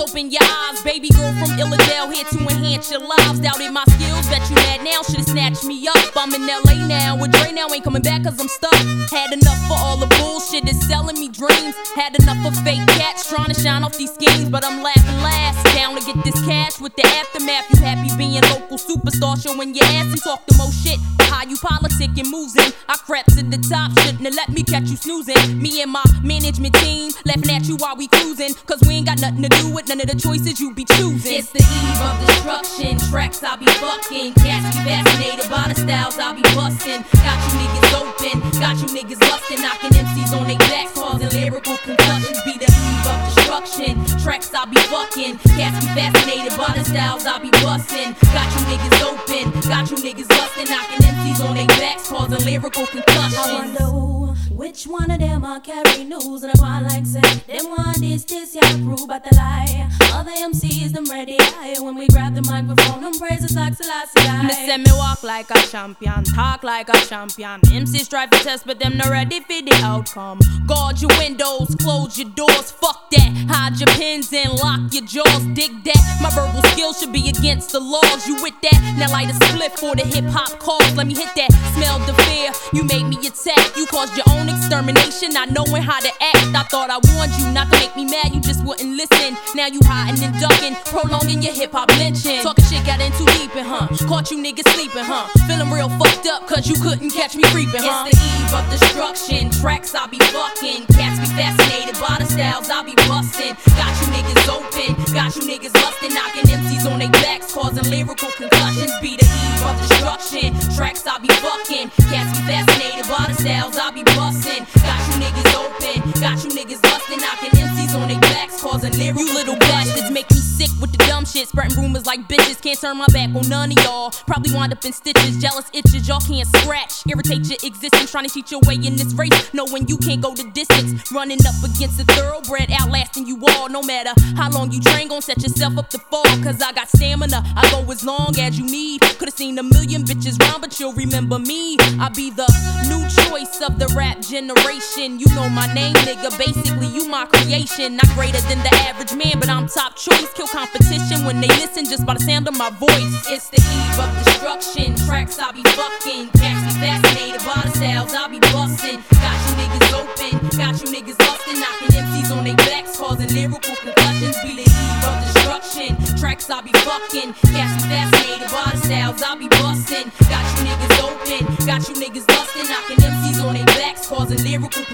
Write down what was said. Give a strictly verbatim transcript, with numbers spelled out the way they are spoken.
open your eyes. Baby girl from Illidale here to enhance your lives. Doubted my skills, bet you mad now, should've snatched me up. I'm in L A now, with Dre now, ain't coming back cause I'm stuck. Had enough for all the bullshit that's selling me dreams. Had enough of fake cats trying to shine off these schemes. But I'm laughing last, down to get this cash with the aftermath. You happy being local superstar, showing your ass and talk the most shit. How you politicking, moves in. I crept to the top, shouldn't have let me catch you snoozing. Me and my management team laughing at you while we cruising, cause we ain't got nothing to do with none of the choices you be choosing. It's the eve of destruction, tracks I be fucking. Cats be fascinated by the styles I be bustin'. Got you niggas open, got you niggas lustin'. Knocking M Cs on they backs, causing lyrical concussions. Be the eve of destruction, tracks I be fucking. Cats be fascinated by the styles I be bustin'. Got you niggas open, got you niggas lustin'. Knocking M Cs on they backs, causing lyrical concussions. I wonder which one of them I carry news and I want like say them one this this yeah prove but the lie. Other M Cs them ready high when we grab the microphone them praises like Selassie. Me say me walk like a champion, talk like a champion. M Cs try to test but them not ready for the outcome. Guard your windows, close your doors, fuck that. Hide your pins and lock your jaws, dig that. My verbal skills should be against the laws. You with that? Now light a split for the hip hop cause. Let me hit that. Smell the fear, you made me attack. You caused your own extermination, not knowing how to act. I thought I warned you not to make me mad, you just wouldn't listen. Now you hiding and ducking, prolonging your hip hop lynching. Talking shit got in too deep in, huh? Caught you niggas sleeping, huh? Feeling real fucked up cause you couldn't catch me creeping, huh? It's the eve of destruction, tracks I be fucking. Cats be fascinated by the styles I be bustin'. Got you niggas open, got you niggas lustin'. Knocking M Cs on they backs, causing lyrical concussions. Be the eve of destruction, tracks I be fucking. Cats be fascinated by the styles I be bustin'. Got you niggas open, got you niggas bustin'. Knocking M Cs on they backs, causing lyrical. You little bastards make me sick with the dumb shit, spreading rumors like bitches. Can't turn my back on none of y'all. Probably wind up in stitches, jealous itches y'all can't scratch. Irritate your existence, trying to cheat your way in this race, knowing you can't go the distance. Running up against a thoroughbred, outlasting you all. No matter how long you train, gon' set yourself up to fall. Cause I got stamina, I go as long as you need. Could've seen a million bitches round, but you'll remember me. I be the new choice of the rap generation. You know my name, nigga, basically you my creation. Not greater than the average man, but I'm top choice. Kill competition when they listen just by the sound of my voice. It's the eve of destruction, tracks I be fucking. Cats be fascinated by the styles I be bustin'. Got you niggas open, got you niggas lustin'. Knocking M Cs on they backs, causing lyrical concussions. Be the eve of destruction, tracks I be fucking. Cats be fascinated by the styles I be bustin'. Got you niggas open, got you niggas lustin'. Knocking M Cs on they backs, causing lyrical